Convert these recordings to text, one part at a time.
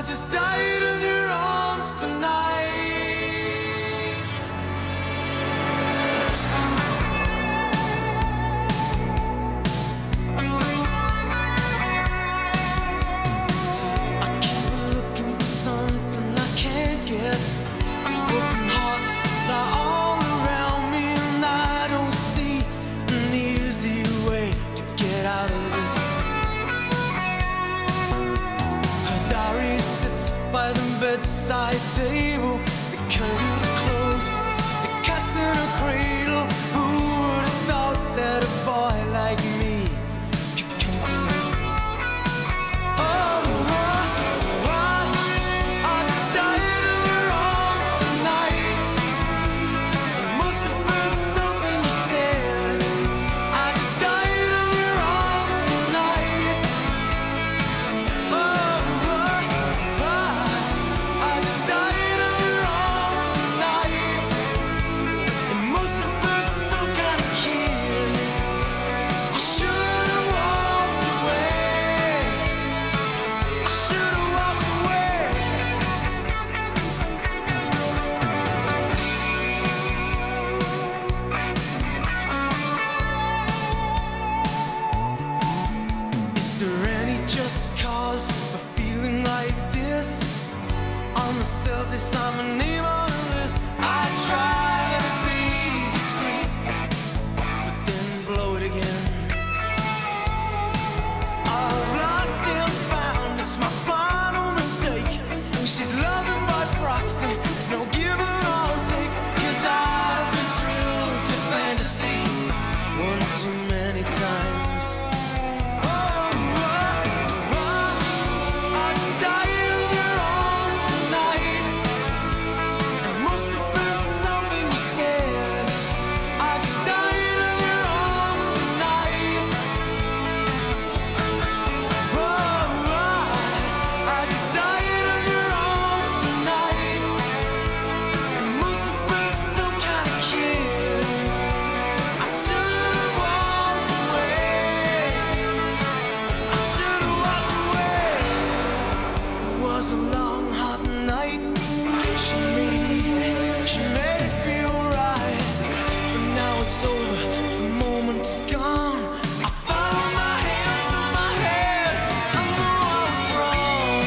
just died in your arms tonight. I keep looking for something I can't get. Broken hearts lie all around me, and I don't see an easy way to get out of this. Her diary sits by the bedside table. The curtains are closed, the cat's in a cradle. Who would have thought that a boy like me could come to this? Oh, I just died in your arms tonight. It must have been something you said. I just died in your arms tonight. Oh, I just died in your arms tonight. It must have been some kind of kiss. I should have walked away. I should have walked away. Is there any just cause for feeling like this? On the surface, I'm a name on a list. I try to be discreet, but then blow it again. I've lost and found, it's my final mistake. She's loving by proxy, no give and I'll take. 'Cause I've been thrilled to fantasy one too many times. I just died in your arms tonight. It must have been something you said. I just died in your arms tonight. I just died in your arms tonight. It must have been some kind of kiss. I should have walked away. I should have walked away. It was a long, hot night. She made it easy. She made it feel right. But now it's over. The moment is gone. I found my hands on my head. I know I was wrong.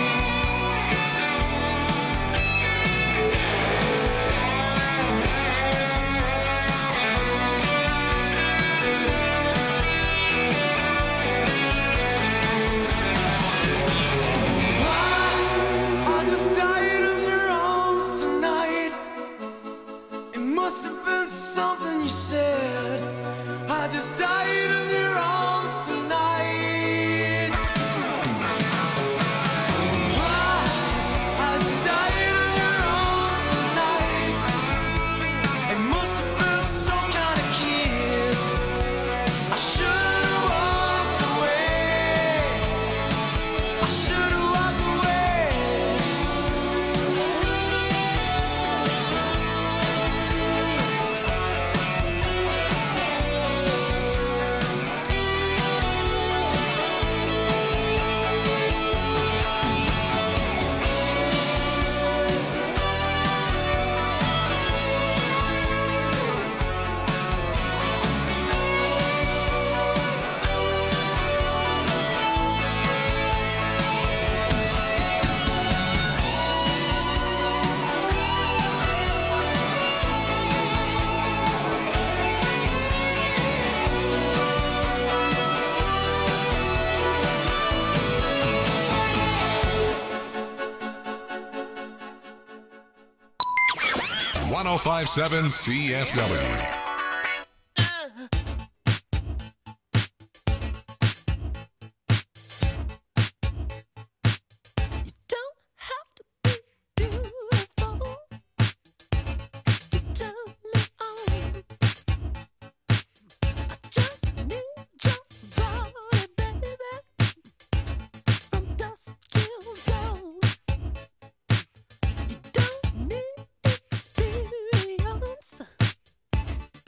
I just died in your arms tonight. It must have been something you said. I just died in your arms tonight. I just died in your arms tonight. It must have been some kind of kiss. I should have walked away. I should have walked away. #1057 CFW. Don't have to be beautiful to turn me on. I just need your body, baby, from dusk till dawn. You don't need experience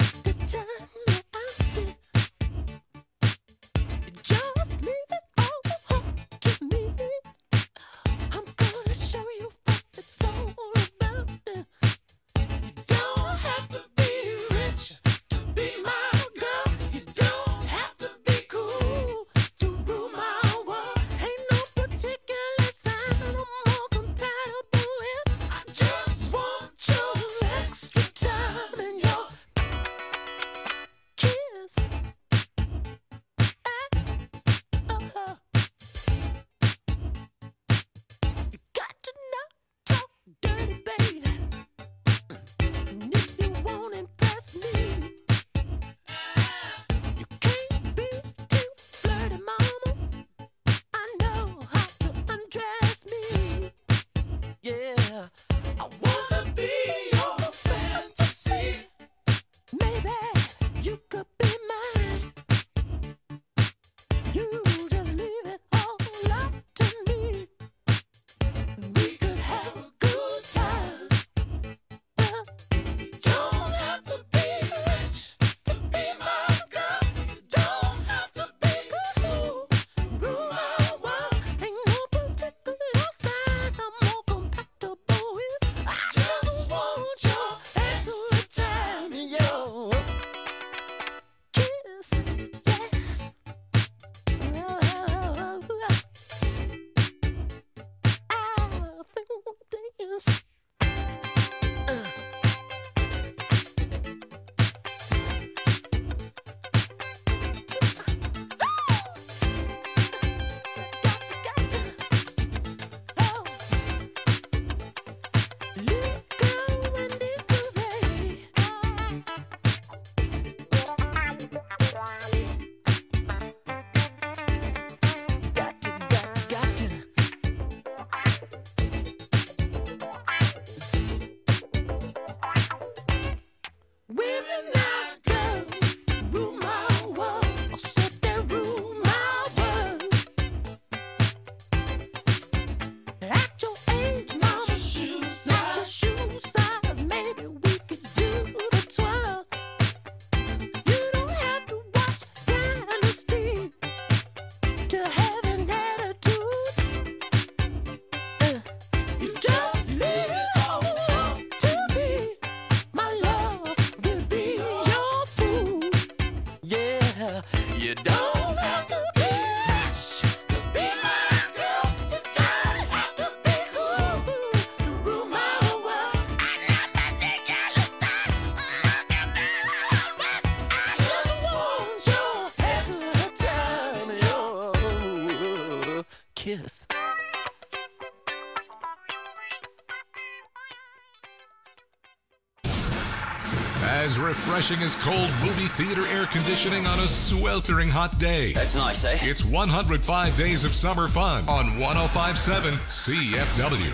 As refreshing as cold movie theater air conditioning on a sweltering hot day. That's nice, eh? It's 105 days of summer fun on 105.7 CFW.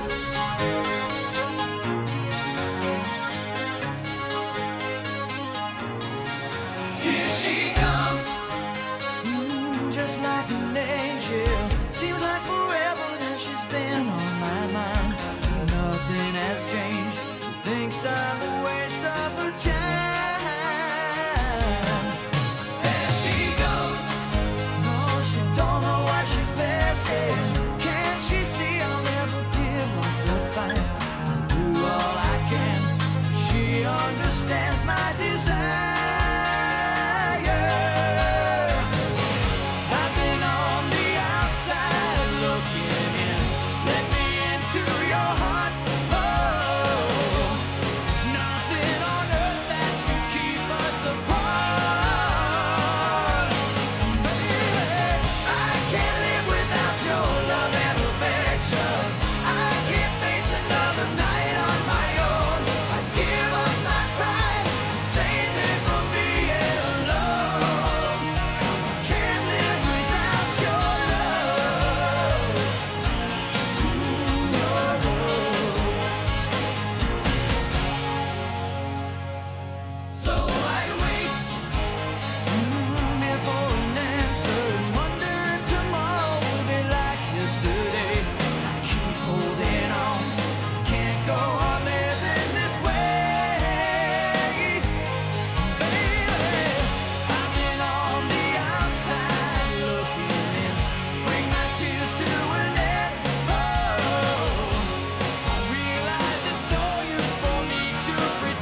Here she comes, just like an angel. Seems like forever that she's been on my mind. Nothing has changed. She thinks I'm a waste of her time. There she goes. No, she don't know what she's missing. Can't she see I'll never give up the fight? I'll do all I can. She understands my desire. I've been on the outside looking in. Let me into your heart. Oh, there's nothing on earth that should keep us apart. Baby, I can't live without your love and affection. I can't face another night on my own. I give up my pride to save me from being alone. 'Cause I can't live without your love. So I wait here for an answer and wonder if tomorrow will be like yesterday. I keep holding on, can't go on living this way. Baby, I've been on the outside looking in. Bring my tears to an end. Oh, I realize it's no use for me to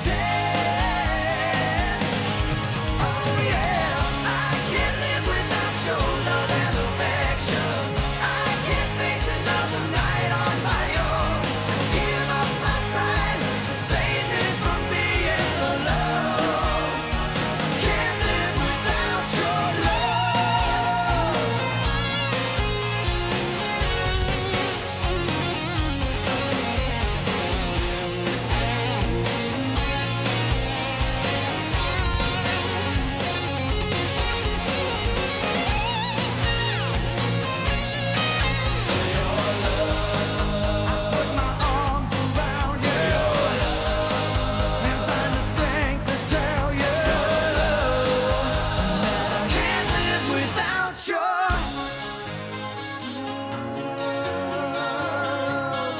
pretend. Oh yeah, I can't live without your love and affection. I can't face another night on my own. I give up my pride to save me from being alone. Can't live without your love. Put my arms around you and find the strength to tell you that I can't live without your love.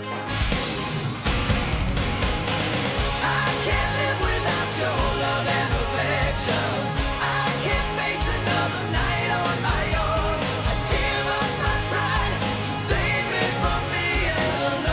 I can't live without your love and affection. I can't face another night on my own. I give up my pride to save me from being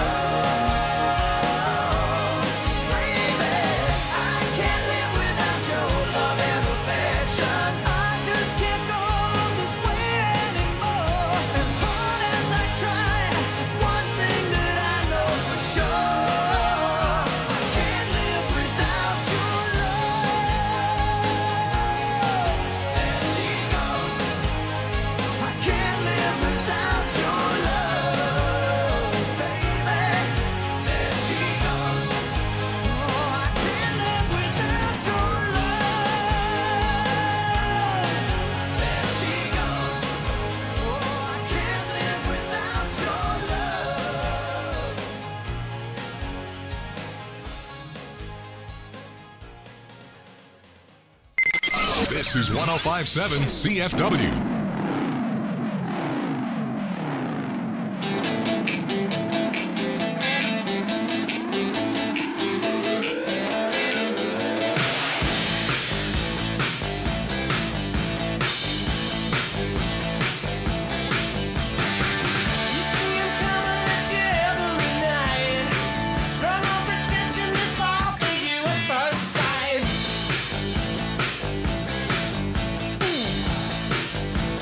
alone. Baby, I can't live without your love and affection. I just can't go on this way anymore. As hard as I try, there's one thing that I know for sure. I can't live without your love. There she goes. I can't live without your love, baby. There she goes. Oh, I can't live without your love. There she goes. Oh, I can't live without your love. This is 105.7 CFW. You see him coming at you every night. Strong on pretension to fall for you at first sight.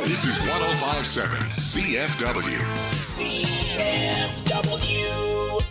This is 1057 CFW. CFW.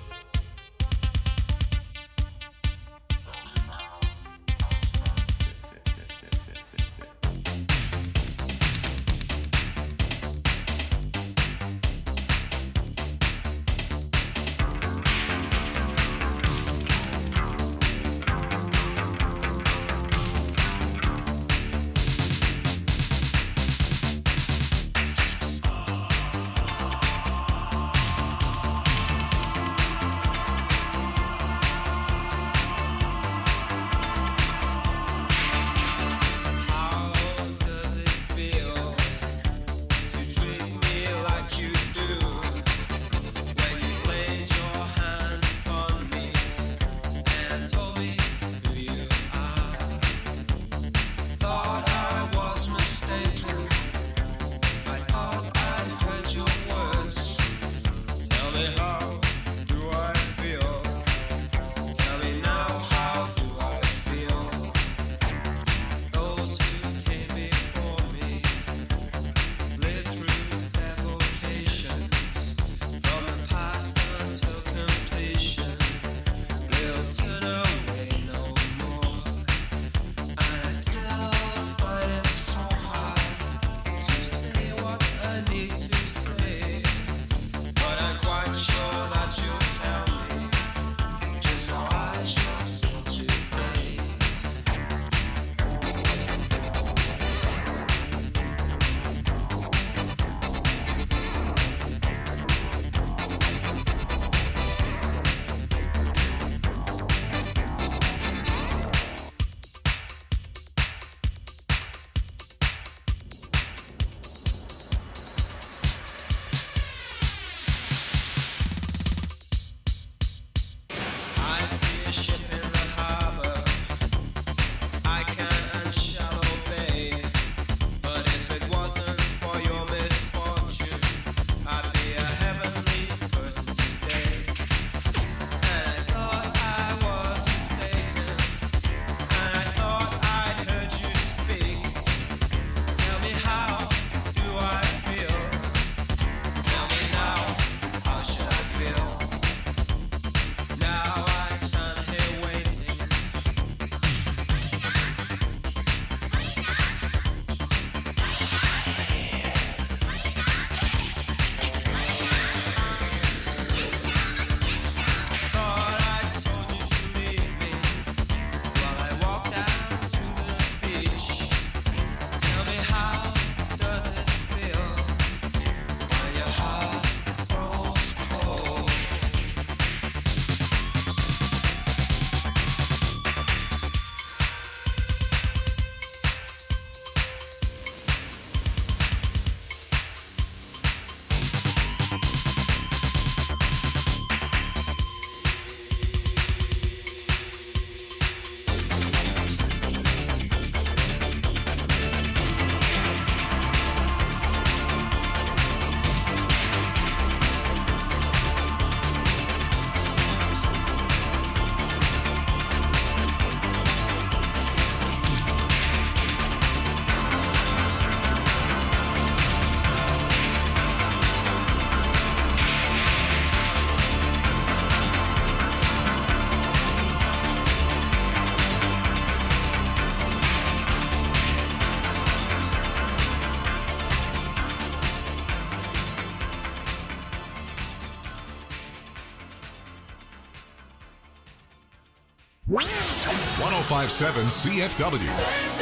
.1057 CFW.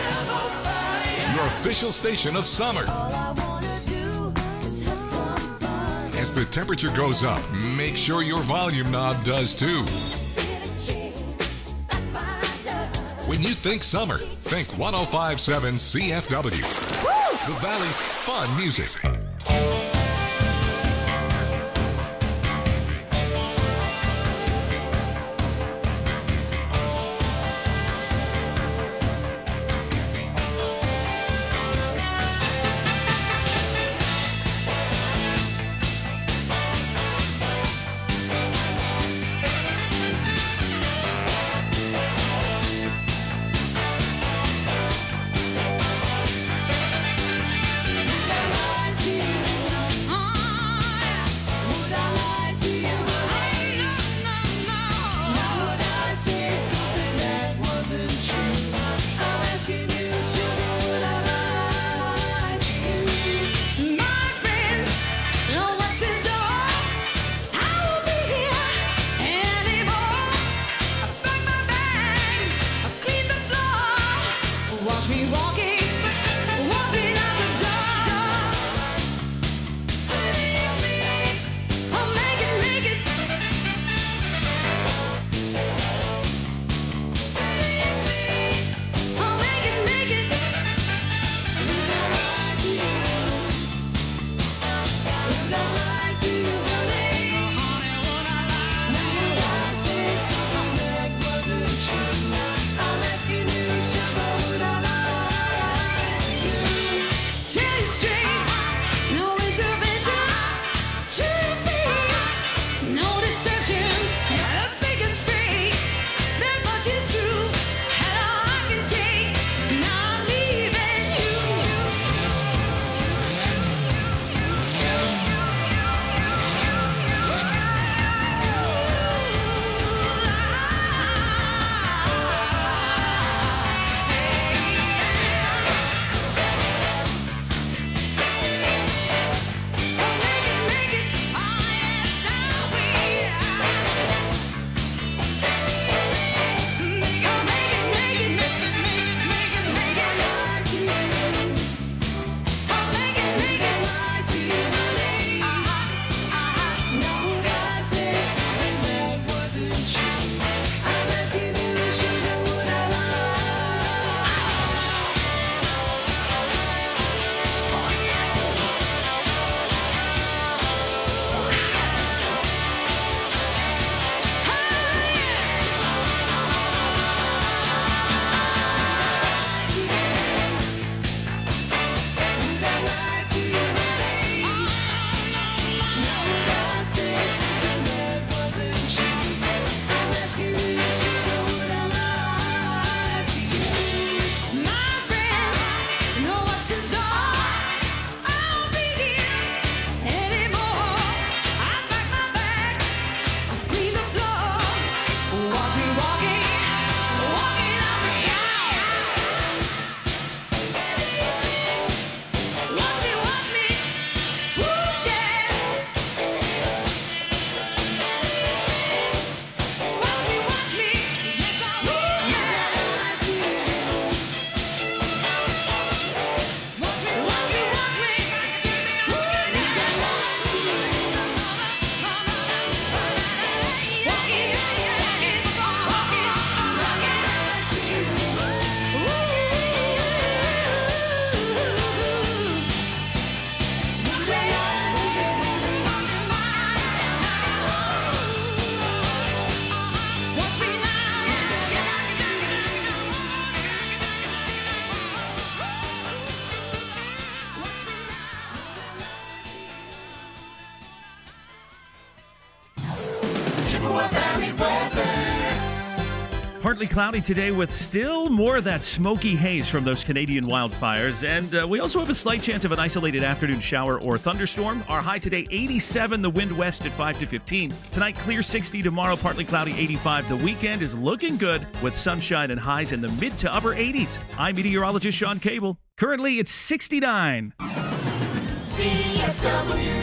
Your official station of summer. As the temperature goes up, make sure your volume knob does too. When you think summer, think 1057 CFW. The Valley's fun music. Partly cloudy today with still more of that smoky haze from those Canadian wildfires. And we also have a slight chance of an isolated afternoon shower or thunderstorm. Our high today, 87, the wind west at 5 to 15. Tonight, clear 60, tomorrow, partly cloudy, 85. The weekend is looking good with sunshine and highs in the mid to upper 80s. I'm meteorologist Sean Cable. Currently, it's 69. CFW.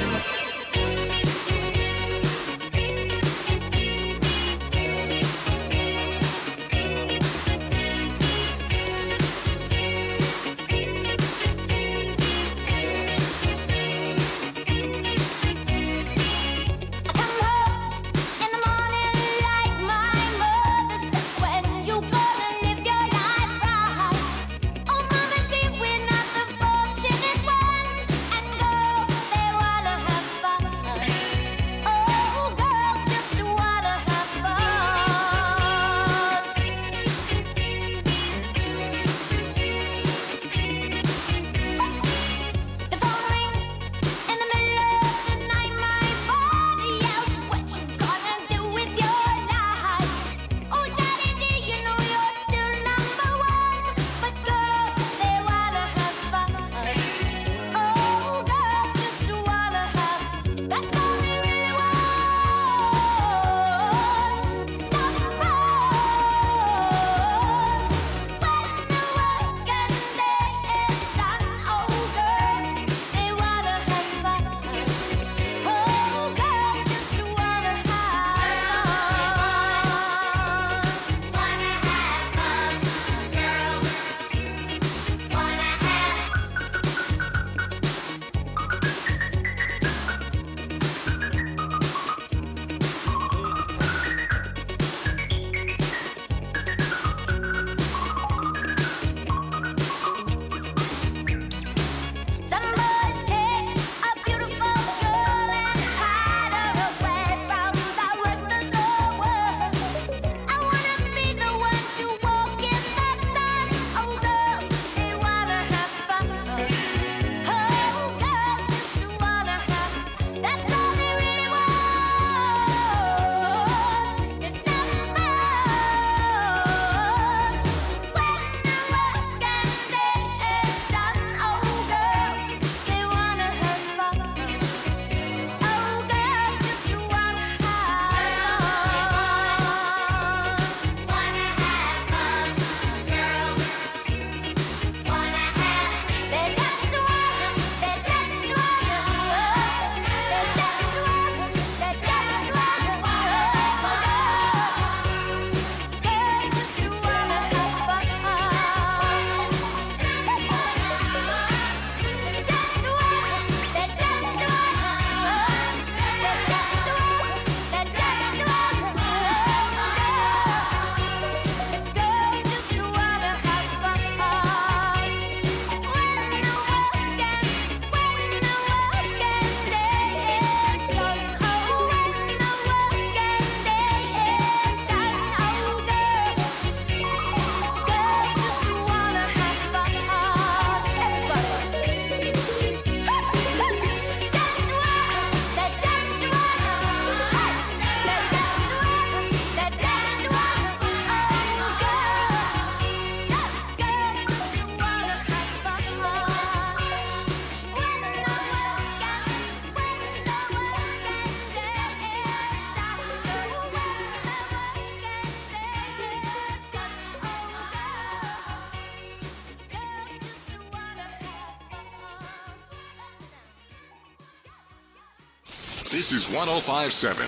This is 1057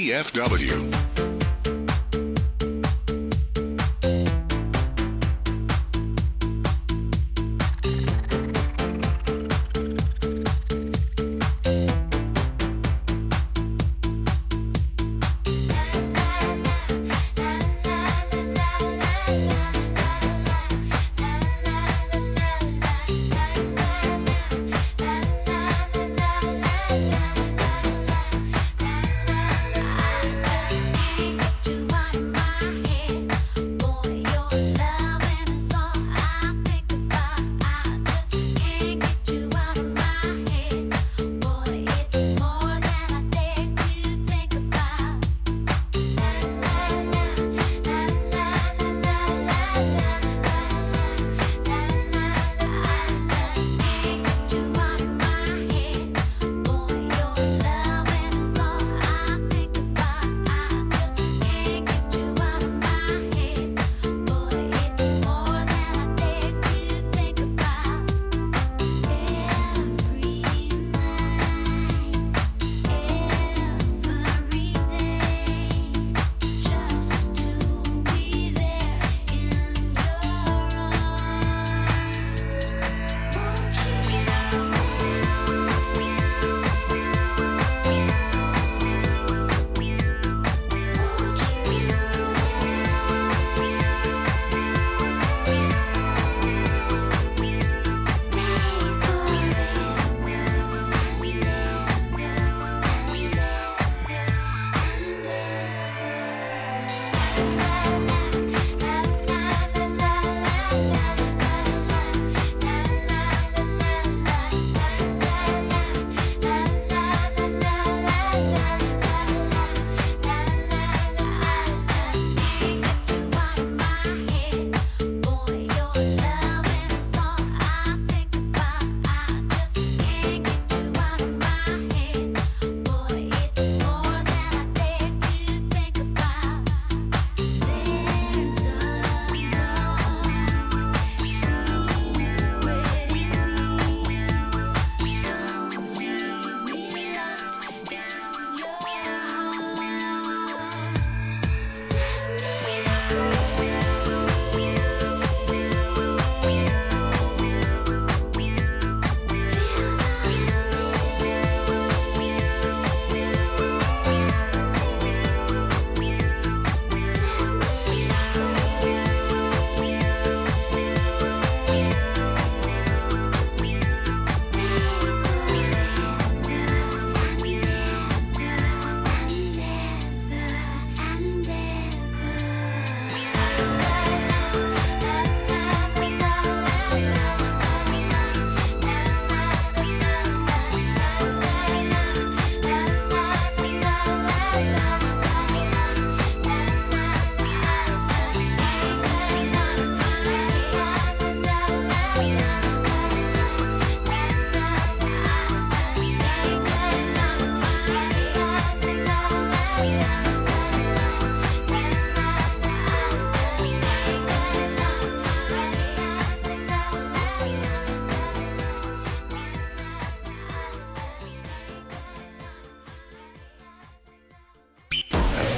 CFW.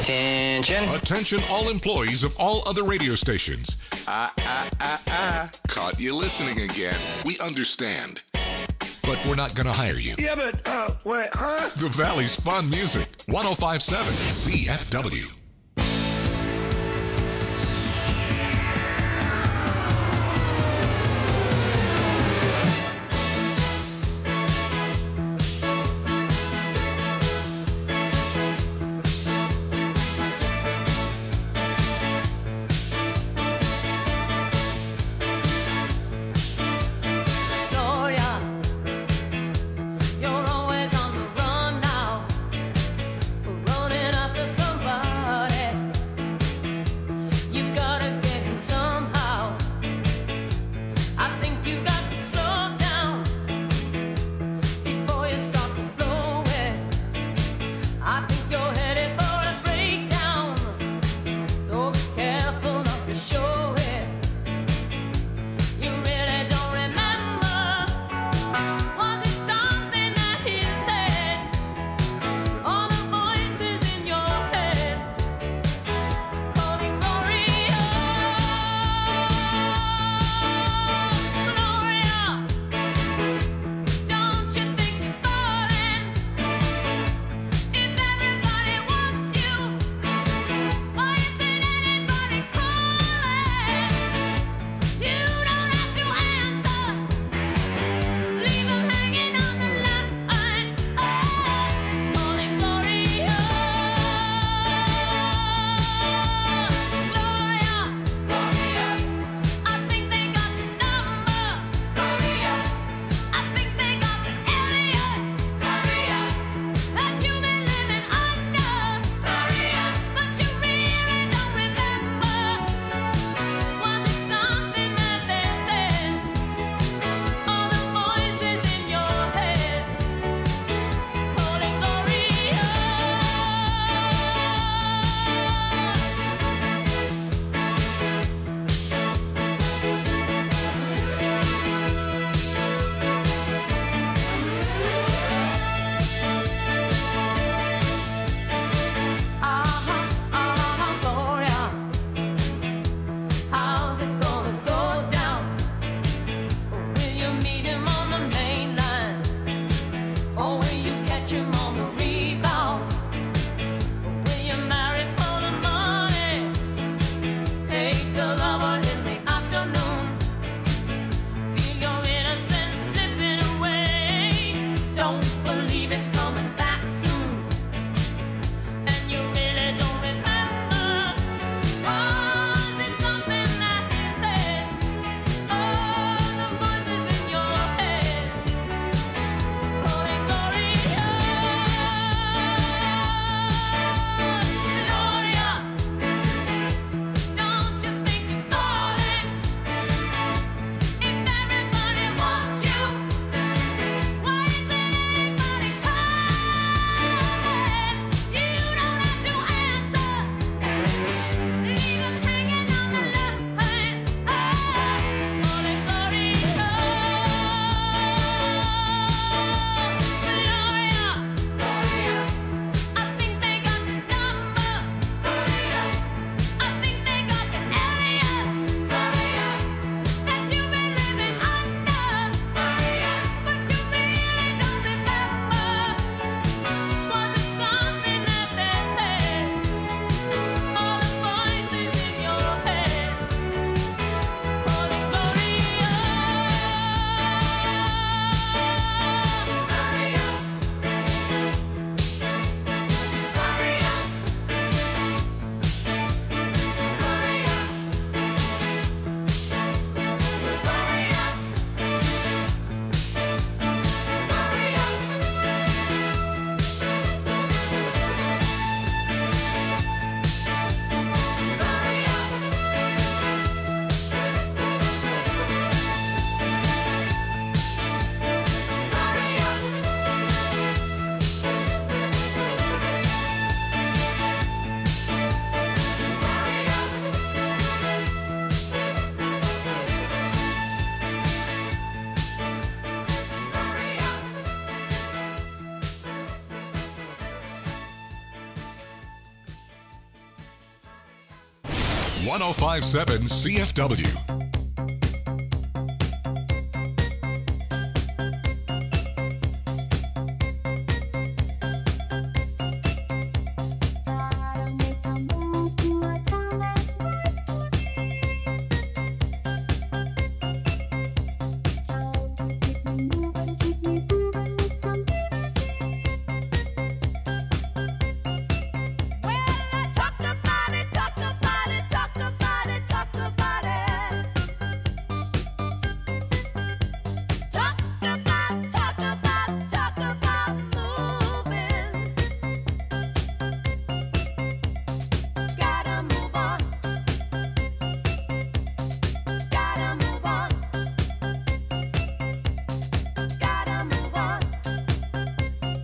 Attention. Attention all employees of all other radio stations. Caught you listening again. We understand. But we're not going to hire you. Yeah, but, wait, huh? The Valley's fun music. 105.7 CFW. Gloria, you're always on the run now, running after somebody. 1057 CFW. Gotta make a move to a town that's right for me. Town to keep me moving, keep me grooving with some energy. Well, talk about it, talk about it, talk about it, talk about it. Talk about moving. Gotta move on. Gotta move on. Gotta move on.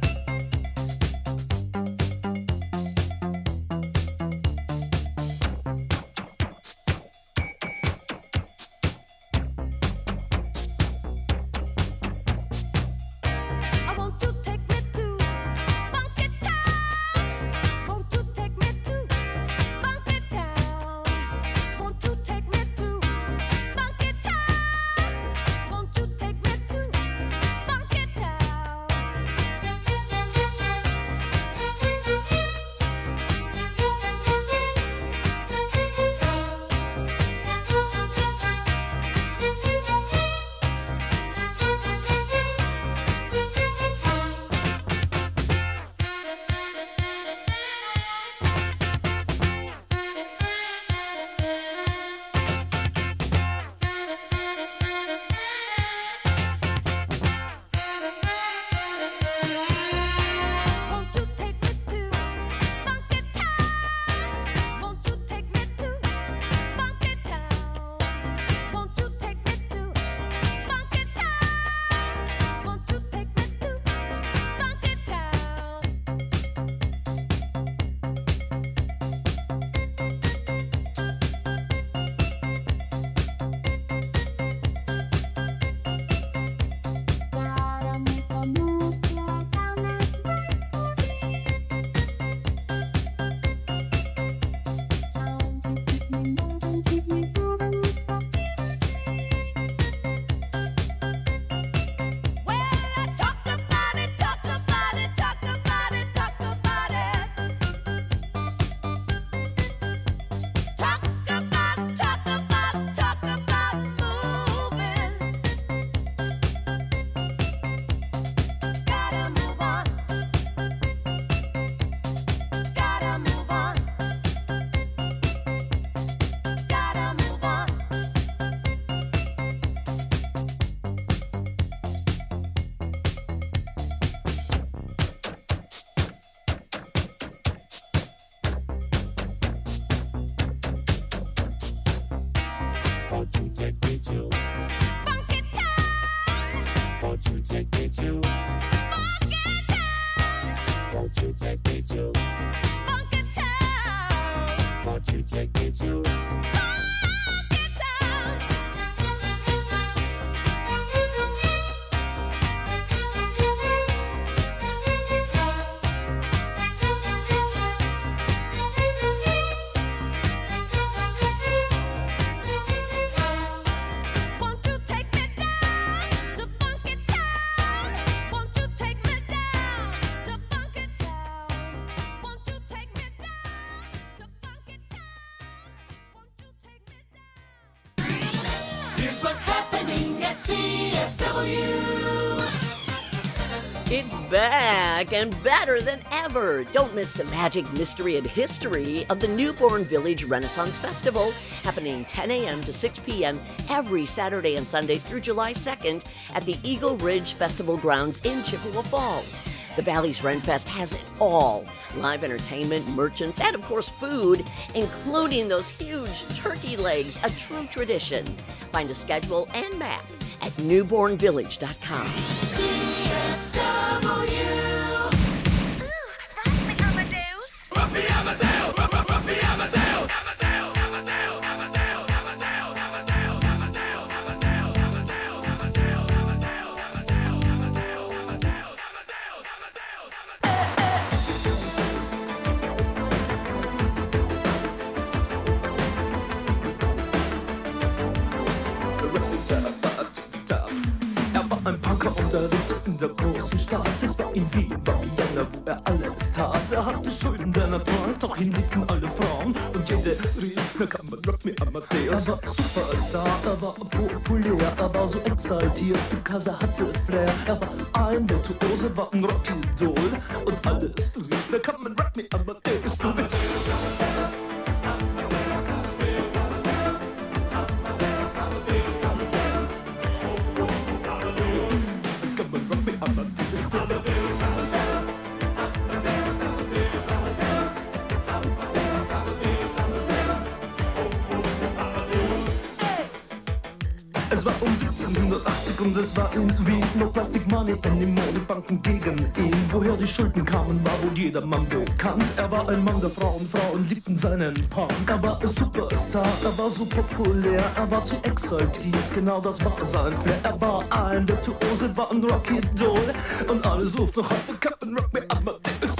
I want you to take me to Funky Town. Want you to take me to Funky Town. Want you to take me to Funky Town. Want you to take me to Funky Town. Want you to take me to Funky Town. Want you to take me to Funky Town. Want you to take me to Funky Town. Want you to take me to Funky Town. Gotta make a move to a town that's right for me. Town to keep me moving, keep me grooving with some energy. Well, talk about it, talk about it, talk about it, talk about it. Talk about moving. Gotta move on. Gotta move on. Gotta move on. Won't you take me to? Funky Town. Won't you take me to? Funky Town. Won't you take me to? Funky Town. Won't you take me to? Funky Town. Won't you take me down to Funky Town? Won't you take me down to Funky Town? Won't you take me down to Funky Town? Won't you take me down? Here's what's happening at CFW. It's back and better than ever. Don't miss the magic, mystery, and history of the Newborn Village Renaissance Festival, happening 10 a.m. to 6 p.m. every Saturday and Sunday through July 2nd at the Eagle Ridge Festival Grounds in Chippewa Falls. The Valley's Renfest has it all. Live entertainment, merchants, and of course food, including those huge turkey legs, a true tradition. Find a schedule and map at newbornvillage.com. Bruder lebte in der großen Stadt. Es war in Wien, war Vienna, wo er alles tat. Er hatte Schulden, der Natur, doch ihn liebten alle Frauen. Und jede rief, na kann man Rock Me Amadeus. Er war Superstar, er war populär, er war so exaltiert, because er hatte Flair. Er war ein Virtuose, war ein Rockidol. Und alles rief, na kann man Rock Me Amadeus. Du mit Es war um 1780 und es war in Wien. No Plastic Money anymore, die Banken gegen ihn. Woher die Schulden kamen, war wohl jedermann bekannt. Er war ein Mann der Frauen, Frauen liebten seinen Punk. Er war ein Superstar, er war so populär, er war zu exaltiert, genau das war sein Flair. Er war ein Virtuose, war ein Rockidol. Und alle suchten noch heute Captain Rock Me Amadeus.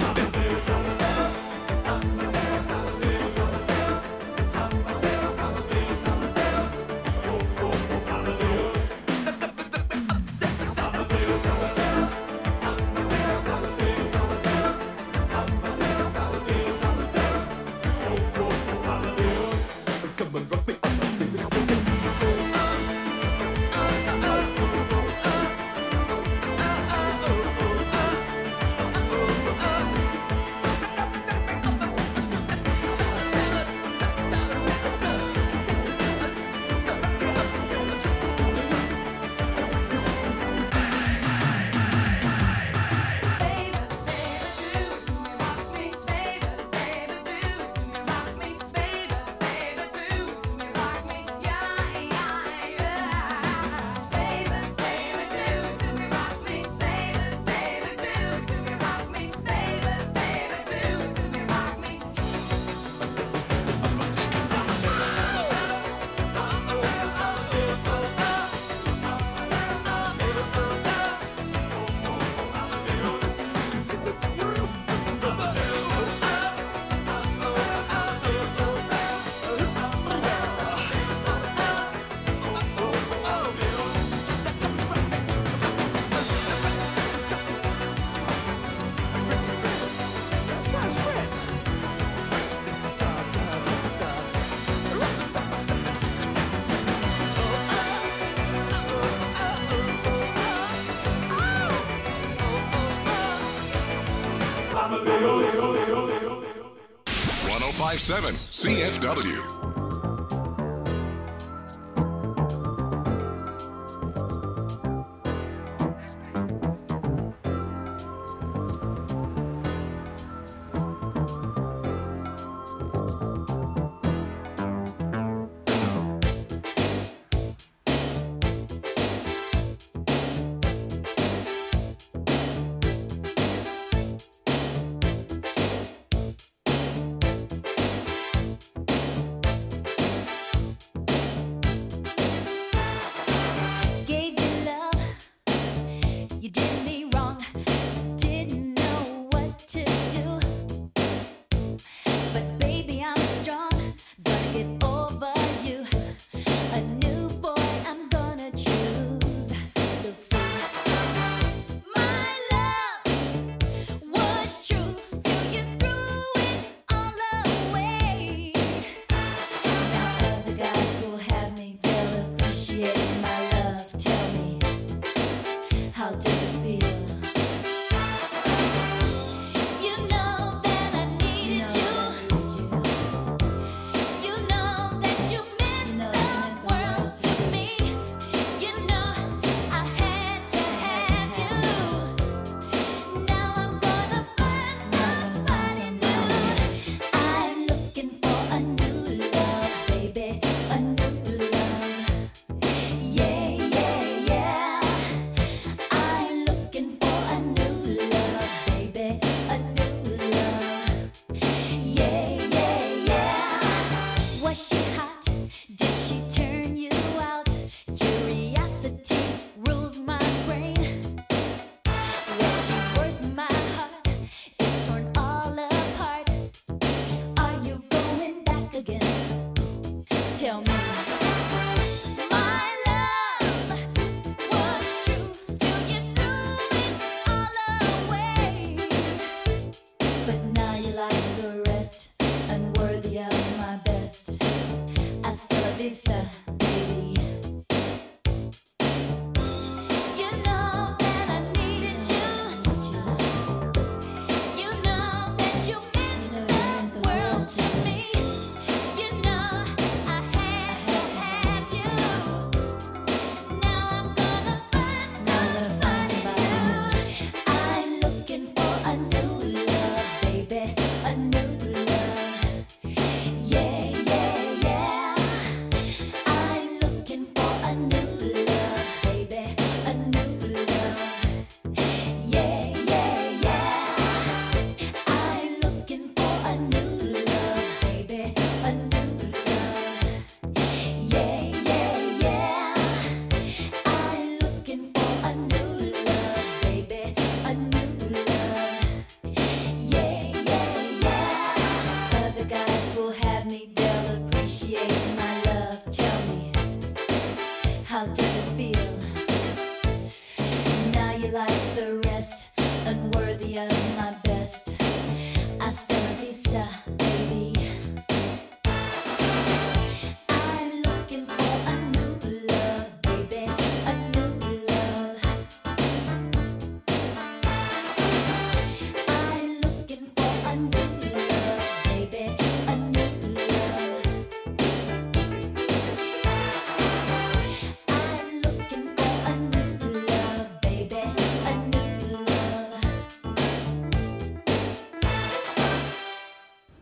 Amadeus. 1057 CFW.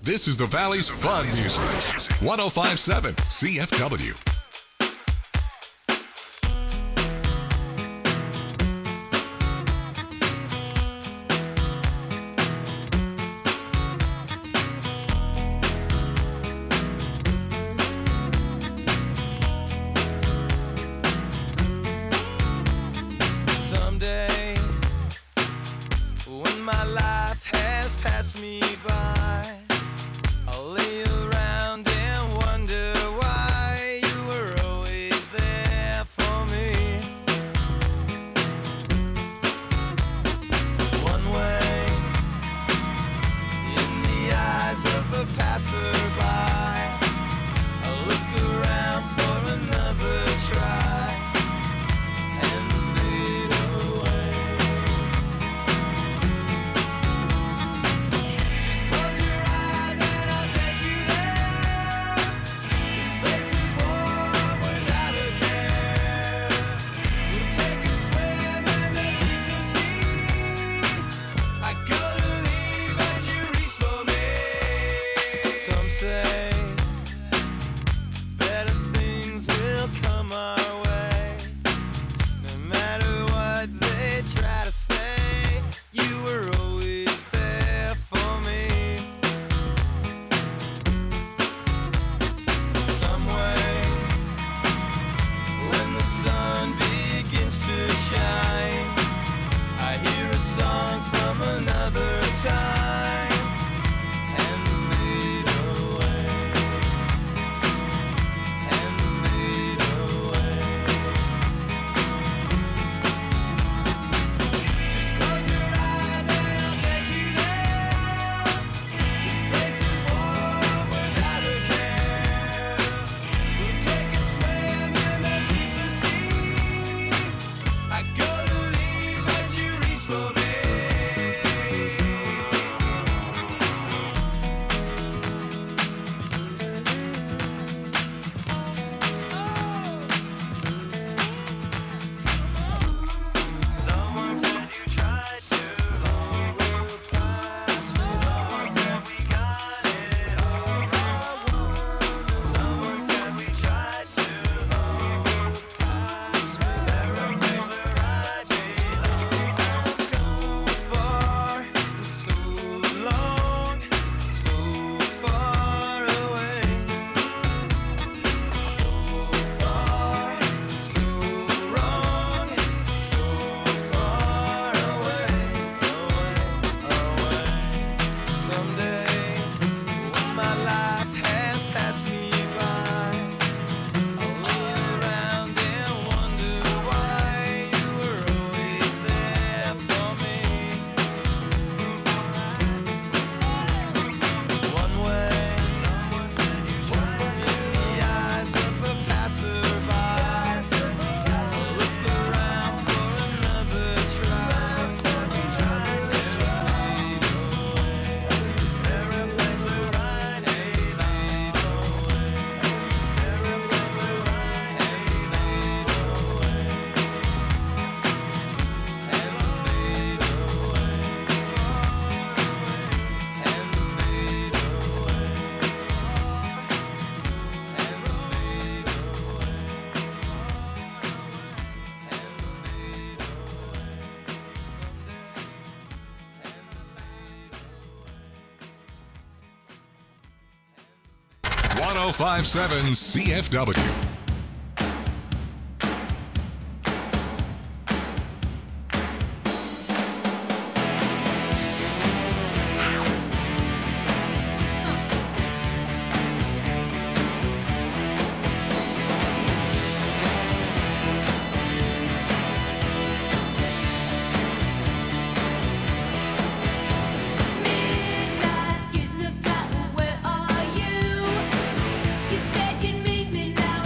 This is the Valley's fun music. 1057 CFW. Someday, when my life has passed me by, I'll lay around and wonder why you were always there for me. One way, in the eyes of a passerby, I look around for another try and fade away. Just close your eyes and I'll take you there. This place is warm without a care. We'll take a swim in the deeper sea. I gotta leave as you reach for me. Some say better things will come our way. No matter what they try to say, you were always there for me. Some way, when the sun begins to shine, I hear a song from another time and fade away, and fade away. Just close your eyes and I'll take you there. This place is warm without a care. We'll take a swim in the deeper sea. I gotta leave as you reach for me. Someone said you tried too long to pass without that we got it all wrong. Someone said we tried too long to pass without the right belong. So far and so long, so far away. So far, so wrong, so far away, away. Someday, when my life has passed me by, I'll lay around and wonder why you were always there for me. One way, in the eyes of a passerby, so look around for another try. And fade away, very blue right, and fade away, very blue right, and fade away, and fade away, and fade away, and 1057 CFW. Midnight, getting up tight, where are you? You said you'd meet me now.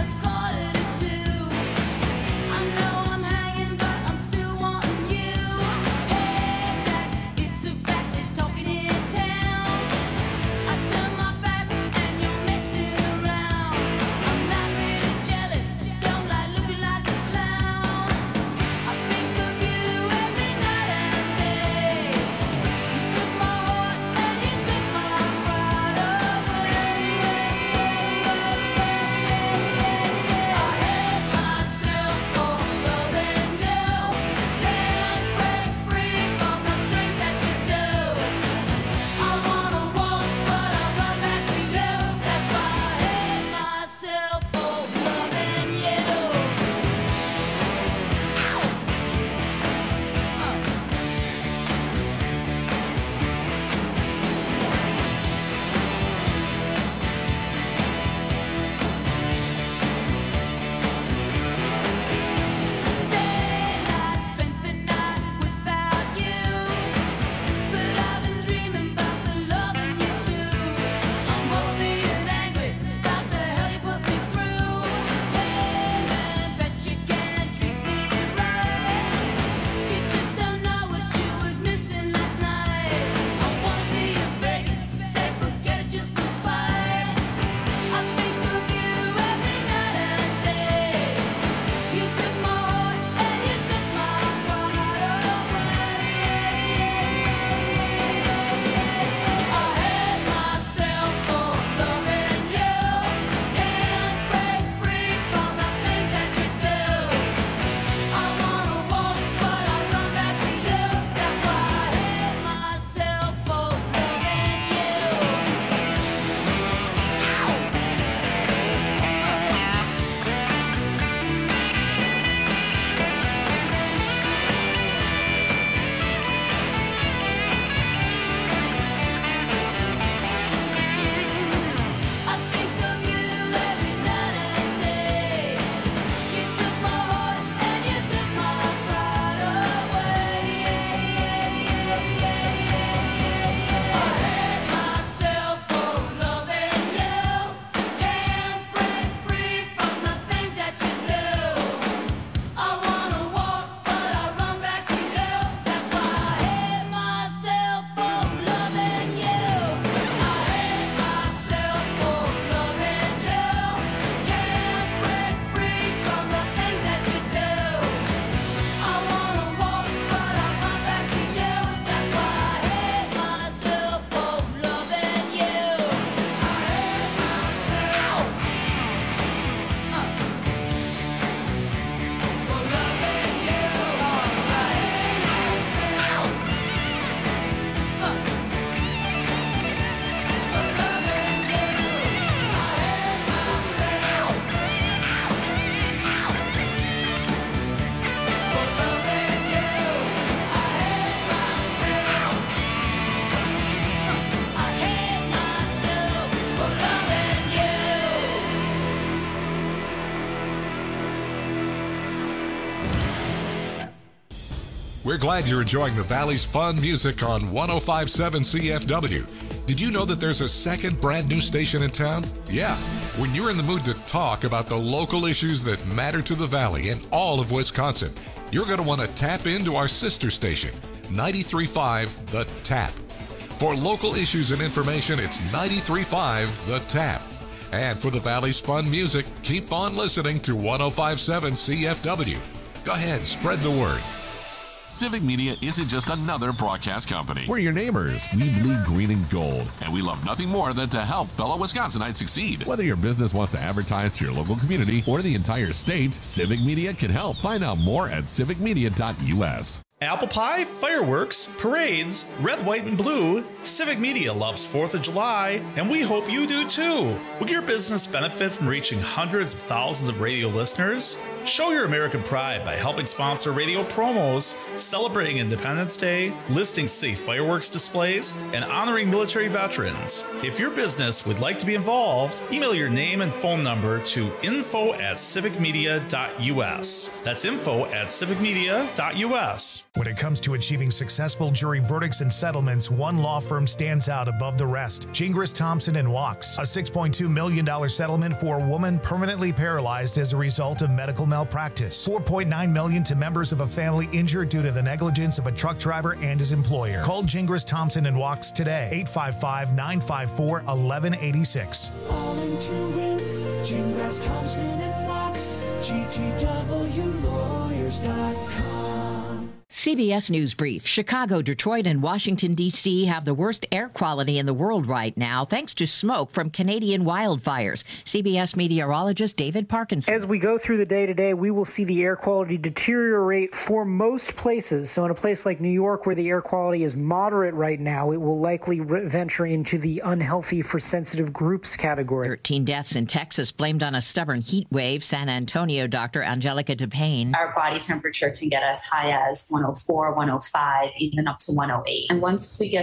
We're glad you're enjoying the Valley's fun music on 105.7 CFW. Did you know that there's a second brand new station in town? Yeah. When you're in the mood to talk about the local issues that matter to the Valley and all of Wisconsin, you're going to want to tap into our sister station, 93.5 The Tap. For local issues and information, it's 93.5 The Tap. And for the Valley's fun music, keep on listening to 105.7 CFW. Go ahead, spread the word. Civic Media isn't just another broadcast company. We're your neighbors. We bleed green and gold. And we love nothing more than to help fellow Wisconsinites succeed. Whether your business wants to advertise to your local community or the entire state, Civic Media can help. Find out more at civicmedia.us. Apple pie, fireworks, parades, red, white, and blue. Civic Media loves 4th of July, and we hope you do too. Will your business benefit from reaching hundreds of thousands of radio listeners? Show your American pride by helping sponsor radio promos, celebrating Independence Day, listing safe fireworks displays, and honoring military veterans. If your business would like to be involved, email your name and phone number to info@civicmedia.us. That's info@civicmedia.us. When it comes to achieving successful jury verdicts and settlements, one law firm stands out above the rest. Gingras, Thompson & Wachs, a $6.2 million settlement for a woman permanently paralyzed as a result of medical malpractice. $4.9 million to members of a family injured due to the negligence of a truck driver and his employer. Call Gingras, Thompson & Wachs today, 855-954-1186. All in to win. Gingras, Thompson and Knox. GTWlawyers.com. CBS News Brief. Chicago, Detroit, and Washington, D.C. have the worst air quality in the world right now, thanks to smoke from Canadian wildfires. CBS meteorologist David Parkinson. As we go through the day today, we will see the air quality deteriorate for most places. So in a place like New York, where the air quality is moderate right now, it will likely venture into the unhealthy for sensitive groups category. 13 deaths in Texas blamed on a stubborn heat wave. San Antonio Dr. Angelica DePayne. Our body temperature can get as high as 104, 105, even up to 108. And once we get